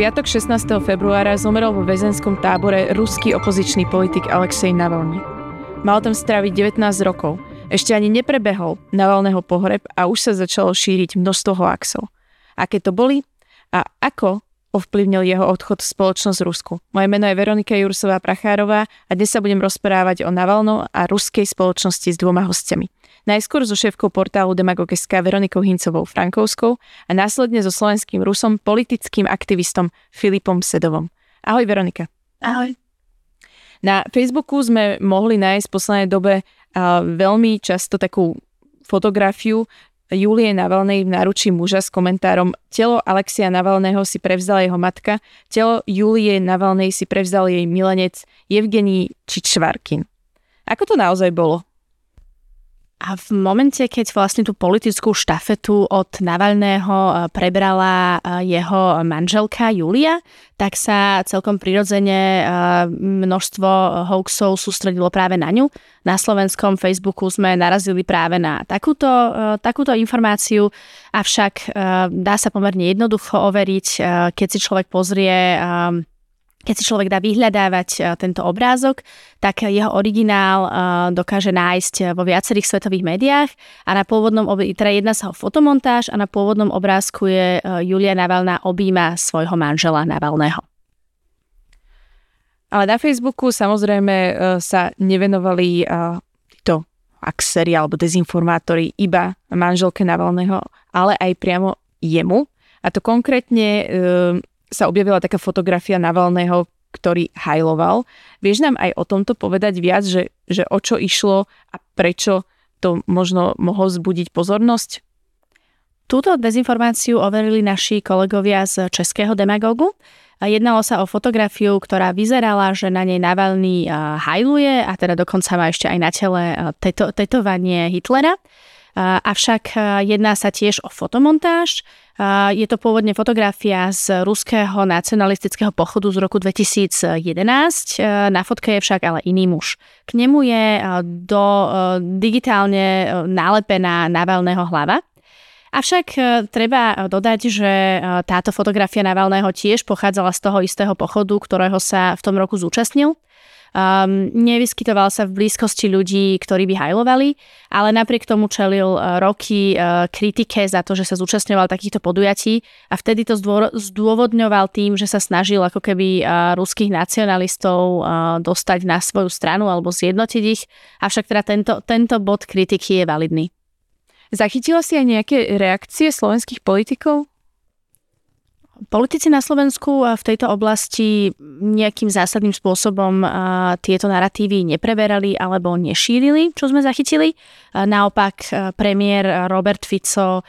piatok 16. februára zomrel vo väzenskom tábore ruský opozičný politik Alexej Navalny. Mal tam stráviť 19 rokov. Ešte ani neprebehol Navalného pohreb a už sa začalo šíriť množstvo hoaxov. Aké to boli a ako ovplyvnil jeho odchod spoločnosť Rusku? Moje meno je Veronika Jursová-Prachárová a dnes sa budem rozprávať o Navalnom a ruskej spoločnosti s dvoma hostiami. Najskôr so šéfkou portálu Demagog.sk Veronikou Hincovou-Frankovskou a následne so slovenským Rusom, politickým aktivistom Filipom Sedovom. Ahoj Veronika. Ahoj. Na Facebooku sme mohli nájsť v poslednej dobe veľmi často takú fotografiu Julie Navalnej v náručí muža s komentárom: telo Alexeja Navalného si prevzala jeho matka, telo Julie Navalnej si prevzal jej milenec Evgenij Čičvarkin. Ako to naozaj bolo? A v momente, keď vlastne tú politickú štafetu od Navalného prebrala jeho manželka Julia, tak sa celkom prirodzene množstvo hoaxov sústredilo práve na ňu. Na slovenskom Facebooku sme narazili práve na takúto informáciu, avšak dá sa pomerne jednoducho overiť, keď si človek pozrie... Keď si človek dá vyhľadávať tento obrázok, tak jeho originál dokáže nájsť vo viacerých svetových médiách a na pôvodnom, teda jedná sa o fotomontáž a na pôvodnom obrázku je Julia Navalná objíma svojho manžela Navalného. Ale na Facebooku samozrejme sa nevenovali títo axeri alebo dezinformátori iba manželke Navalného, ale aj priamo jemu. A to konkrétne sa objavila taká fotografia Navalného, ktorý hajloval. Vieš nám aj o tomto povedať viac, že o čo išlo a prečo to možno mohlo vzbudiť pozornosť? Túto dezinformáciu overili naši kolegovia z českého Demagogu. Jednalo sa o fotografiu, ktorá vyzerala, že na nej Navalný hajluje a teda dokonca má ešte aj na tele tetovanie Hitlera. Avšak jedná sa tiež o fotomontáž. Je to pôvodne fotografia z ruského nacionalistického pochodu z roku 2011. Na fotke je však ale iný muž. K nemu je digitálne nalepená Navalného hlava. Avšak treba dodať, že táto fotografia Navalného tiež pochádzala z toho istého pochodu, ktorého sa v tom roku zúčastnil. Nevyskytoval sa v blízkosti ľudí, ktorí by hajlovali, ale napriek tomu čelil roky kritike za to, že sa zúčastňoval takýchto podujatí a vtedy to zdôvodňoval tým, že sa snažil ako keby ruských nacionalistov dostať na svoju stranu alebo zjednotiť ich, avšak teda tento bod kritiky je validný. Zachytila si aj nejaké reakcie slovenských politikov? Politici na Slovensku v tejto oblasti nejakým zásadným spôsobom tieto naratívy nepreberali alebo nešírili, čo sme zachytili. Naopak premiér Robert Fico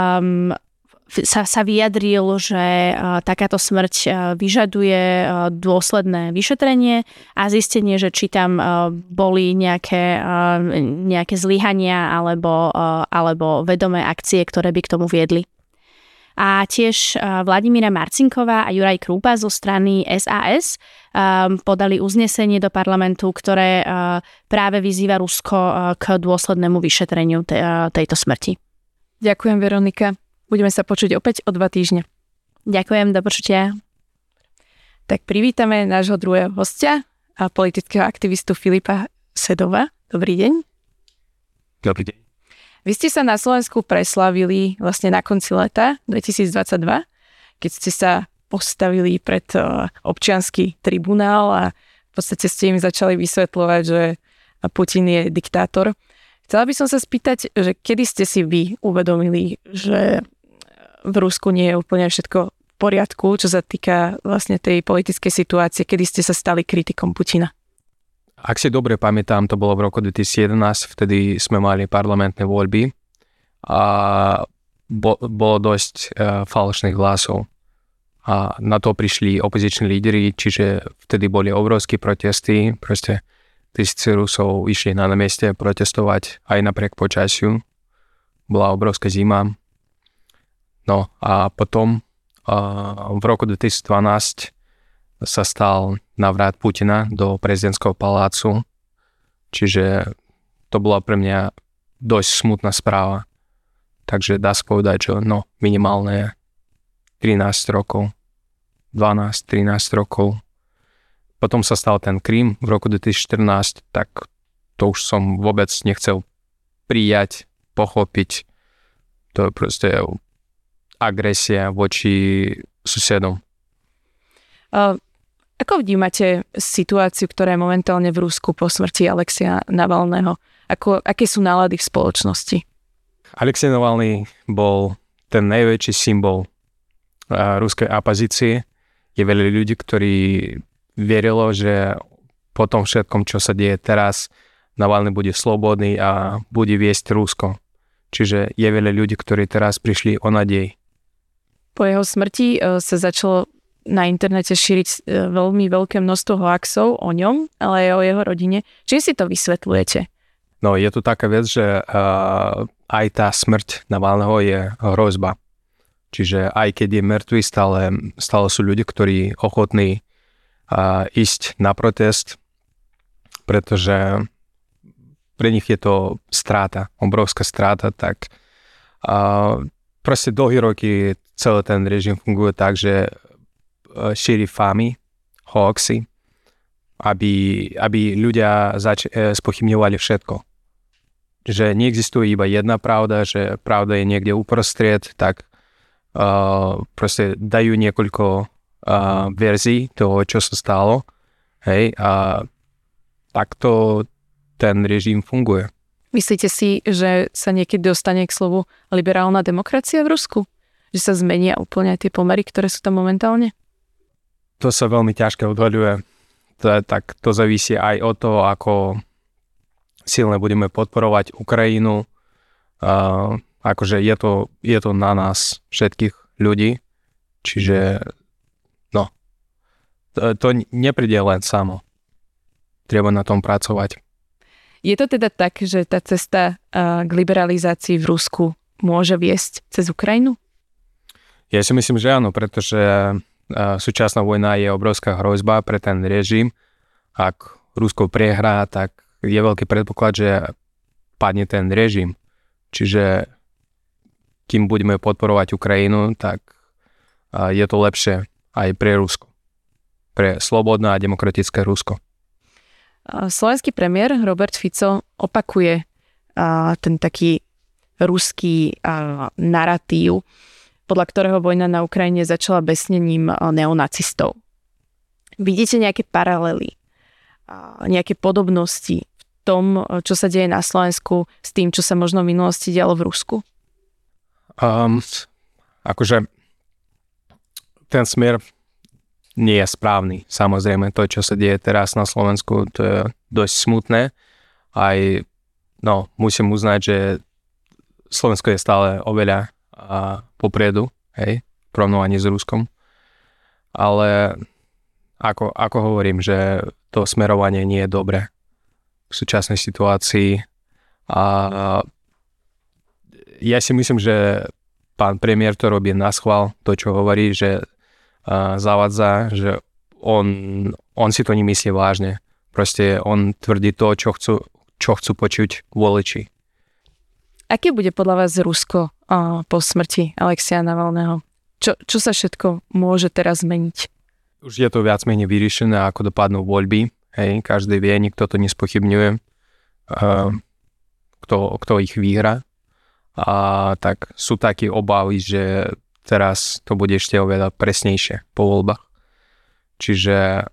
sa vyjadril, že takáto smrť vyžaduje dôsledné vyšetrenie a zistenie, že či tam boli nejaké zlyhania alebo vedomé akcie, ktoré by k tomu viedli. A tiež Vladimíra Marcinková a Juraj Krúpa zo strany SAS podali uznesenie do parlamentu, ktoré práve vyzýva Rusko k dôslednému vyšetreniu tejto smrti. Ďakujem, Veronika. Budeme sa počuť opäť o 2 týždne. Ďakujem, do počutia. Tak privítame nášho druhého hostia a politického aktivistu Filipa Sedova. Dobrý deň. Dobrý deň. Vy ste sa na Slovensku preslávili vlastne na konci leta 2022, keď ste sa postavili pred občiansky tribunál a v podstate ste im začali vysvetľovať, že Putin je diktátor. Chcela by som sa spýtať, že kedy ste si vy uvedomili, že v Rusku nie je úplne všetko v poriadku, čo sa týka vlastne tej politickej situácie, kedy ste sa stali kritikom Putina? Ak si dobre pamätám, to bolo v roku 2011, vtedy sme mali parlamentné voľby a bolo dosť falošných hlasov. A na to prišli opoziční líderi, čiže vtedy boli obrovské protesty, proste tisíce Rusov išli na mieste protestovať aj napriek počasiu. Bola obrovská zima. No a potom v roku 2012 sa stal návrat Putina do prezidentského palácu. Čiže to bola pre mňa dosť smutná správa. Takže dá sa povedať, že minimálne 13 rokov 12-13 rokov. Potom sa stal ten Krym v roku 2014, tak to už som vôbec nechcel prijať, pochopiť. To je proste agresia voči susedom. Ako vnímate situáciu, ktorá je momentálne v Rusku po smrti Alexeja Navalného? Aké sú nálady v spoločnosti? Alexej Navalny bol ten najväčší symbol ruskej opozície. Je veľa ľudí, ktorí verilo, že po tom všetkom, čo sa deje teraz, Navalny bude slobodný a bude viesť Rusko. Čiže je veľa ľudí, ktorí teraz prišli o nádej. Po jeho smrti sa začalo na internete šíriť veľmi veľké množstvo hoaxov o ňom, ale aj o jeho rodine. Čím si to vysvetľujete? No, je tu taká vec, že aj tá smrť Navalného je hrozba. Čiže aj keď je mŕtvý, stále sú ľudia, ktorí ochotní ísť na protest, pretože pre nich je to stráta, obrovská stráta, tak proste dlhé roky celý ten režim funguje tak, že šíri famy, hoaxy, aby ľudia spochybňovali všetko. Že neexistuje iba jedna pravda, že pravda je niekde uprostred, tak proste dajú niekoľko verzií toho, čo sa stalo. Hej, a takto ten režim funguje. Myslíte si, že sa niekedy dostane k slovu liberálna demokracia v Rusku? Že sa zmenia úplne tie pomery, ktoré sú tam momentálne? To sa veľmi ťažko odhaľuje. Tak to závisí aj od toho, ako silne budeme podporovať Ukrajinu. Akože je to na nás všetkých ľudí. Čiže to nepríde len samo. Treba na tom pracovať. Je to teda tak, že tá cesta k liberalizácii v Rusku môže viesť cez Ukrajinu? Ja si myslím, že áno, pretože súčasná vojna je obrovská hrozba pre ten režim. Ak Rusko prehrá, tak je veľký predpoklad, že padne ten režim. Čiže kým budeme podporovať Ukrajinu, tak je to lepšie aj pre Rusko. Pre slobodné a demokratické Rusko. Slovenský premiér Robert Fico opakuje ten taký ruský naratív, podľa ktorého vojna na Ukrajine začala besnením neonacistov. Vidíte nejaké paralely, nejaké podobnosti v tom, čo sa deje na Slovensku s tým, čo sa možno v minulosti dialo v Rusku? Akože ten smer nie je správny. Samozrejme, to, čo sa deje teraz na Slovensku, to je dosť smutné. Aj, musím uznať, že Slovensko je stále oveľa popredu, hej, v porovnávaní s Ruskom. Ale ako hovorím, že to smerovanie nie je dobré v súčasnej situácii. A ja si myslím, že pán premiér to robí naschvál, to, čo hovorí, že zavádza, že on si to nemyslí vážne. Proste on tvrdí to, čo chcú počuť voliči. Aké bude podľa vás Rusko po smrti Alexeja Navalného? Čo sa všetko môže teraz zmeniť? Už je to viac menej vyriešené, ako dopadnú voľby. Hej, každý vie, nikto to nespochybňuje, kto ich vyhrá. A tak sú také obavy, že teraz to bude ešte oveľa presnejšie po voľbách. Čiže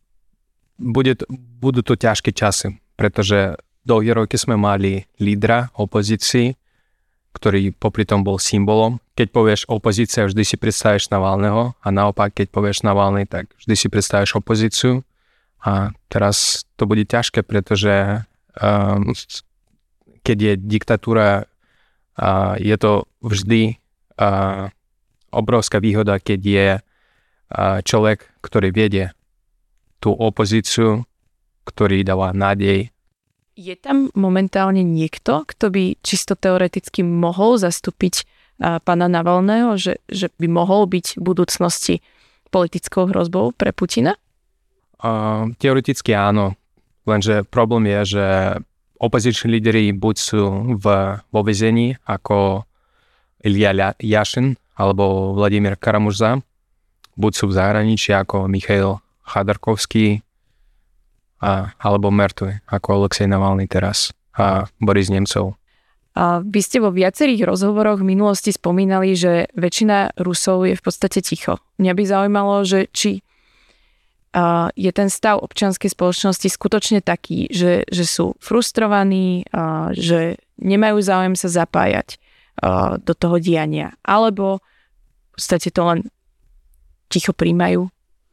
budú to ťažké časy, pretože dlhé roky sme mali lídra opozícii, ktorý popri tom bol symbolom. Keď povieš opozícia, vždy si predstavíš Navalného a naopak, keď povieš Navalny, tak vždy si predstavíš opozíciu. A teraz to bude ťažké, pretože keď je diktatúra, je to vždy obrovská výhoda, keď je človek, ktorý vedie tú opozíciu, ktorý dáva nádej. Je tam momentálne niekto, kto by čisto teoreticky mohol zastúpiť pána Navalného, že by mohol byť v budúcnosti politickou hrozbou pre Putina? Teoreticky áno, lenže problém je, že opoziční líderi buď sú vo väzení ako Ilja Jašin alebo Vladimír Karamurza, buď sú v zahraničí ako Michail Chodorkovský alebo mŕtvy ako Alexej Navalny teraz a Boris Nemcov. A vy ste vo viacerých rozhovoroch v minulosti spomínali, že väčšina Rusov je v podstate ticho. Mňa by zaujímalo, že či je ten stav občianskej spoločnosti skutočne taký, že sú frustrovaní, že nemajú záujem sa zapájať do toho diania, alebo v podstate to len ticho príjmajú?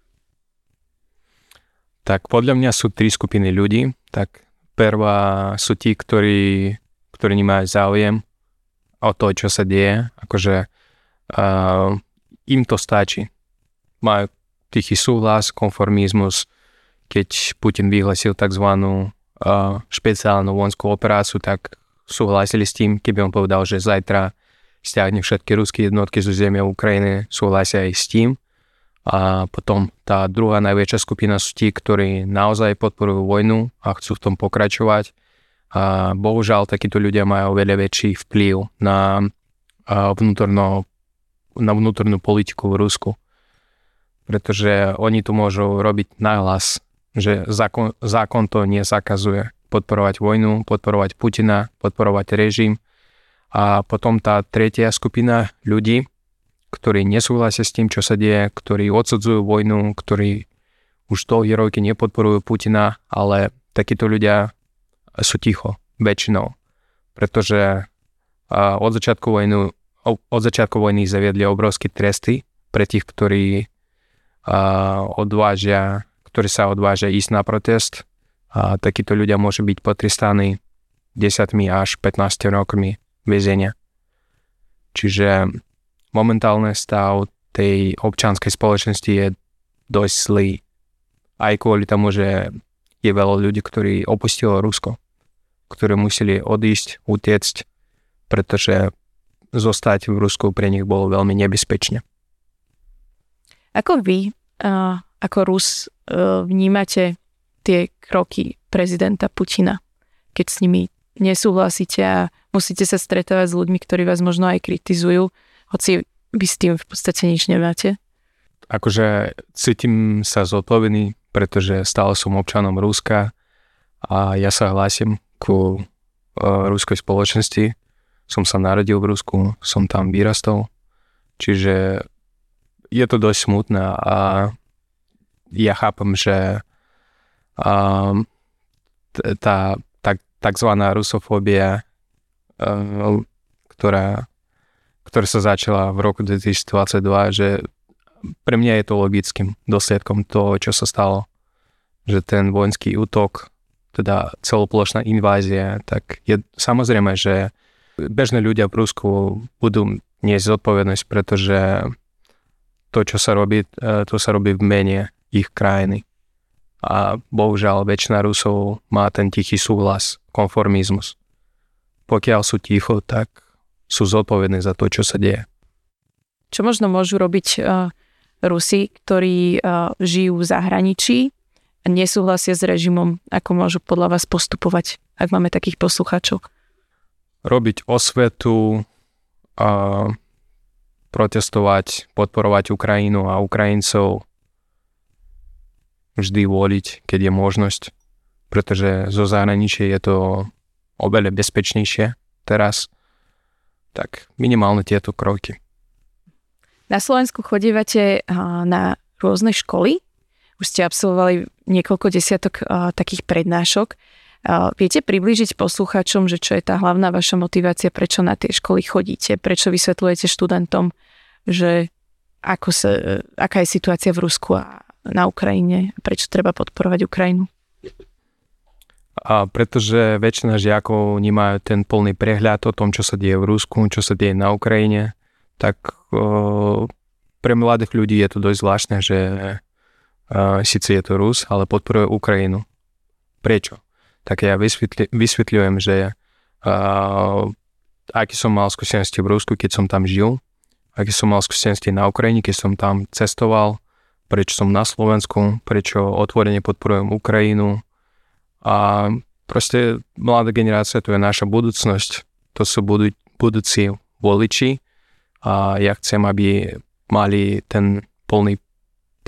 Tak podľa mňa sú 3 skupiny ľudí. Tak prvá sú tí, ktorí nemajú záujem o to, čo sa deje. Akože im to stačí. Majú tichý súhlas, konformizmus. Keď Putin vyhlasil tzv. Špeciálnu vojenskú operáciu, tak súhlasili s tým. Keby on povedal, že zajtra stiahne všetky ruské jednotky zo územia Ukrajiny, súhlasia aj s tým. A potom tá druhá najväčšia skupina sú tí, ktorí naozaj podporujú vojnu a chcú v tom pokračovať. A bohužiaľ, takíto ľudia majú veľa väčší vplyv na vnútornú politiku v Rusku. Pretože oni tu môžu robiť nahlas, že zákon to nezakazuje. Podporovať vojnu, podporovať Putina, podporovať režim. A potom tá tretia skupina ľudí, ktorí nesúhlasia s tým, čo sa deje, ktorí odsudzujú vojnu, ktorí už dlhé roky nepodporujú Putina, ale takíto ľudia sú ticho, väčšinou. Pretože od začiatku vojny zaviedli obrovské tresty pre tých, ktorí sa odvážia ísť na protest. A takíto ľudia môžu byť potrestaní 10 až 15 rokmi väzenia. Čiže momentálny stav tej občianskej spoločnosti je dosť zlý. Aj kvôli tomu, že je veľa ľudí, ktorí opustilo Rusko, ktorí museli odísť, utiecť, pretože zostať v Rusku pre nich bolo veľmi nebezpečné. Ako vy, ako Rus, vnímate tie kroky prezidenta Putina, keď s nimi nesúhlasíte a musíte sa stretávať s ľuďmi, ktorí vás možno aj kritizujú, hoci vy s tým v podstate nič nemáte? Akože cítim sa zodpovedný, pretože stále som občanom Ruska a ja sa hlásim ku ruskej spoločnosti. Som sa narodil v Rusku, som tam vyrastol, čiže je to dosť smutné a ja chápem, že tá takzvaná rusofóbia, ktorá sa začala v roku 2022, že pre mňa je to logickým dôsledkom toho, čo sa stalo. Že ten vojenský útok, teda celoplošná invázia, tak je samozrejme, že bežní ľudia v Rusku budú niesť zodpovednosť, pretože to, čo sa robí, to sa robí v mene ich krajiny. A bohužiaľ väčšina Rusov má ten tichý súhlas, konformizmus. Pokiaľ sú ticho, tak sú zodpovední za to, čo sa deje. Čo možno môžu robiť Rusi, ktorí žijú v zahraničí a nesúhlasia s režimom, ako môžu podľa vás postupovať, ak máme takých poslucháčov? Robiť osvetu, protestovať, podporovať Ukrajinu a Ukrajincov, vždy voliť, keď je možnosť, pretože zo zahraničia je to oveľa bezpečnejšie teraz. Tak minimálne tieto kroky. Na Slovensku chodívate na rôzne školy. Už ste absolvovali niekoľko desiatok takých prednášok. Viete priblížiť poslucháčom, že čo je tá hlavná vaša motivácia, prečo na tie školy chodíte, prečo vysvetľujete študentom, že aká je situácia v Rusku a na Ukrajine, prečo treba podporovať Ukrajinu? A pretože väčšina žiakov nemajú ten plný prehľad o tom, čo sa deje v Rusku, čo sa deje na Ukrajine, tak pre mladých ľudí je to dosť zvláštne, že síce je to Rus, ale podporuje Ukrajinu. Prečo? Tak ja vysvetľujem, že aký som mal skúsenosti v Rusku, keď som tam žil, aký som mal skúsenosti na Ukrajine, keď som tam cestoval, prečo som na Slovensku, prečo otvorene podporujem Ukrajinu. A proste mladá generácia, to je naša budúcnosť, to sú budúci voliči a ja chcem, aby mali ten plný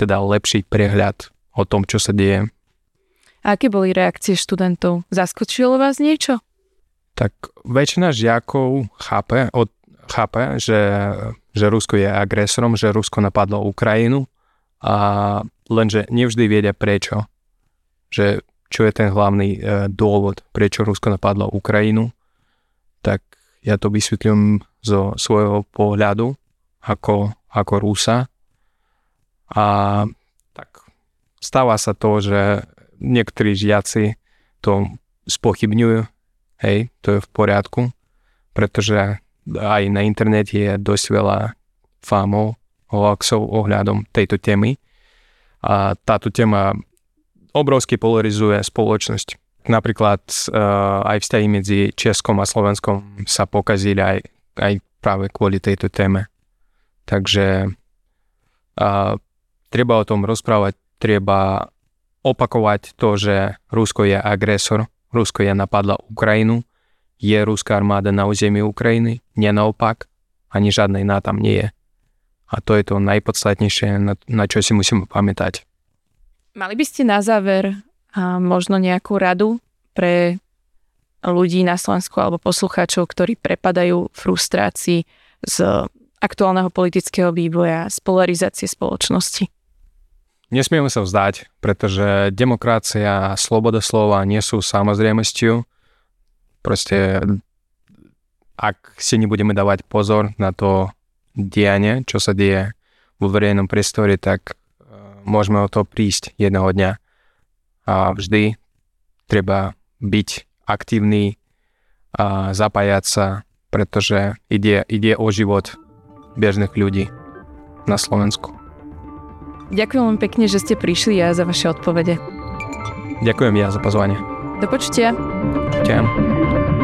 teda lepší prehľad o tom, čo sa deje. A aké boli reakcie študentov? Zaskočilo vás niečo? Tak väčšina žiakov chápe, že Rusko je agresorom, že Rusko napadlo Ukrajinu, a lenže nevždy vedia prečo. Že čo je ten hlavný dôvod, prečo Rusko napadlo Ukrajinu. Tak ja to vysvetľujem zo svojho pohľadu ako Rusa. A tak stáva sa to, že niektorí žiaci to spochybňujú. Hej, to je v poriadku, pretože aj na internete je dosť veľa fámov, hoaxov ohľadom tejto témy. A táto téma obrovsky polarizuje spoločnosť. Napríklad aj vzťahy medzi Českom a Slovenskom sa pokazili aj práve kvôli tejto téme. Takže treba o tom rozprávať, treba opakovať to, že Rusko je agresor, Rusko je napadla Ukrajinu, je ruská armáda na území Ukrajiny, nie naopak, ani žiadnej tam nie je. A to je to najpodstatnejšie, na čo si musíme pamätať. Mali by ste na záver možno nejakú radu pre ľudí na Slovensku alebo poslucháčov, ktorí prepadajú frustrácii z aktuálneho politického vývoja, z polarizácie spoločnosti? Nesmieme sa vzdať, pretože demokracia a sloboda slova nie sú samozrejmosťou. Proste, ak si nebudeme dávať pozor na to dianie, čo sa deje vo verejnom priestore, tak môžeme o to prísť jedného dňa. A vždy treba byť aktívny a zapájať sa, pretože ide o život bežných ľudí na Slovensku. Ďakujem vám pekne, že ste prišli a za vaše odpovede. Ďakujem ja za pozvanie. Do počutia. Ďakujem.